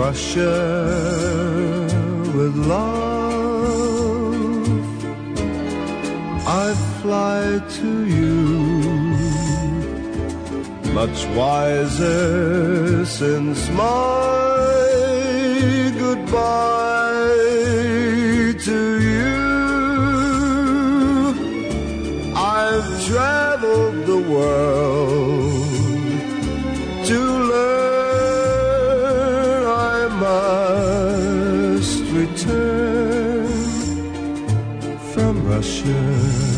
Russia with love. I fly to you, much wiser since my goodbye to you. I've traveled the world to learn I must return from Russia.